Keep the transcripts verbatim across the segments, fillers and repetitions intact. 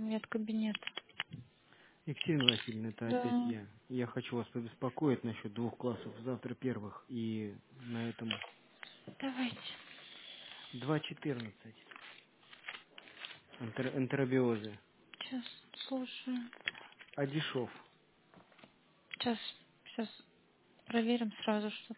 Нет, кабинет. Екатерина Васильевна, это опять Да. я. Я хочу вас побеспокоить насчет двух классов. Завтра первых и на этом Давайте. два четырнадцать. Энтер- энтеробиозы. Сейчас слушаю. Адишов. Сейчас, сейчас проверим сразу, что.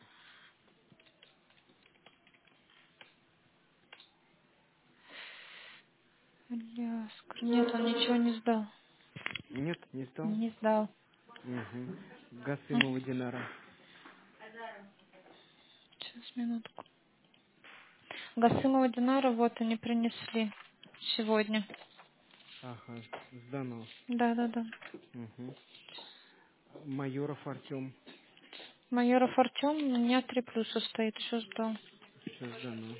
Ляскар. Нет, он ничего не сдал. Нет, не стал? Не сдал. Угу. М, Гасымова Динара. Сейчас, минутку. Гасымова Динара, вот они принесли сегодня. Ага, сдано. Да, да, да. Угу. Майоров Артем. Майоров Артем у меня три плюса стоит, еще сдал. Все сдано.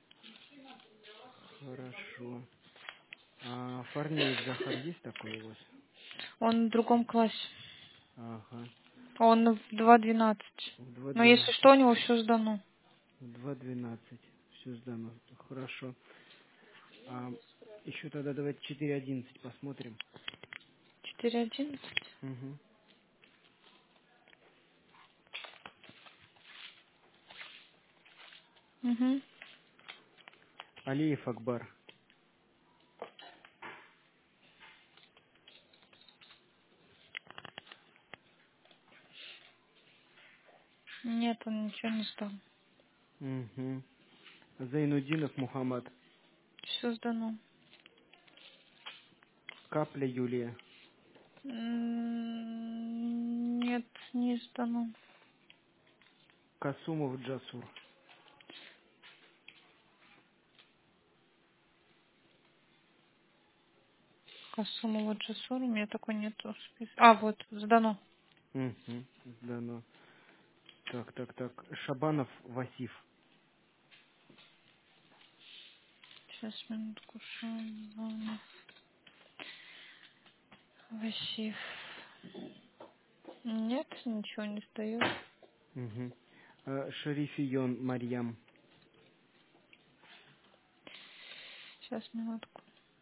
Хорошо. А Фарнеев Захар есть такой у вас? Он в другом классе. Ага. Он в два двенадцать. В два Но если что, двенадцать. у него все сдано. В два двенадцать. Все сдано. Хорошо. А еще тогда давайте четыре одиннадцать посмотрим. четыре одиннадцать. Угу. Угу. Алиев Акбар. Нет, он ничего не сдал. Угу. Зайнудинов Мухаммад. Все сдано. Капля Юлия. М, Нет, не сдано. Касумов Джасур. Касумова Джасур, у меня такой нету списка. А, вот, сдано. Угу. Сдано. Так, так, так. Шабанов Васиф. Сейчас, минутку. Шабанов. Васив. Нет, ничего не сдает. Угу. Шарифион Марьям. Сейчас, минутку.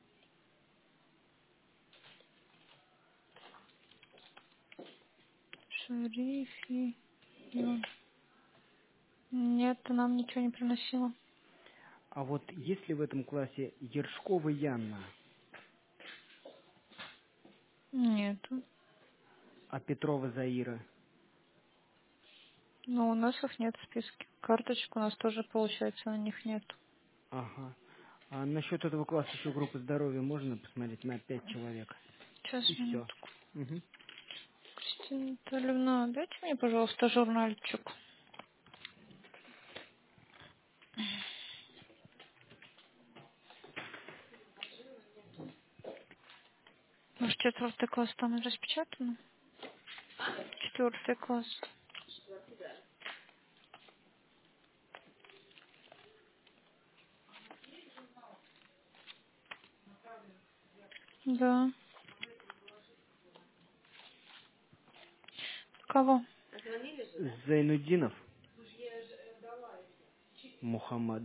Шарифи. Нет, нам ничего не приносила. А вот есть ли в этом классе Ершкова Янна, Нету. а Петрова Заира? Но у нас их нет в списке. Карточек у нас тоже, получается, на них нет. Ага. А насчет этого класса еще группы здоровья можно посмотреть на пять человек? Сейчас, И все. минутку. Угу. Кристина Анатольевна, дайте мне, пожалуйста, журнальчик. Может, четвертый класс там и распечатано? Четвертый класс. Да. Кого? Зайнуддинов Мухаммад.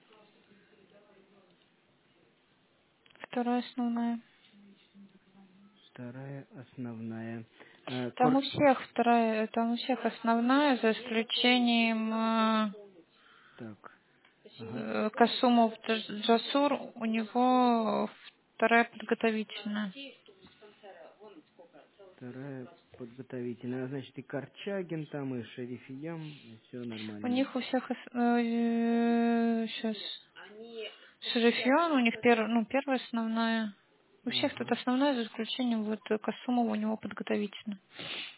Вторая основная. Вторая основная. Э, Там Кор... у всех вторая, там у всех основная, за исключением э, Так. Ага. э, Касумов Дж- Джасур, у него вторая подготовительная. Вторая подготовительная. А значит, и Корчагин там, и Шерифиям. Все У нормально. них у всех сейчас Шерифион, у них пер, ну, первая основная. У всех тут Ага. основная, за исключением вот Касумова, у него подготовительная.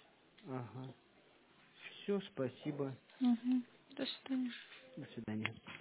Ага. Все, спасибо. Угу. До свидания. До свидания.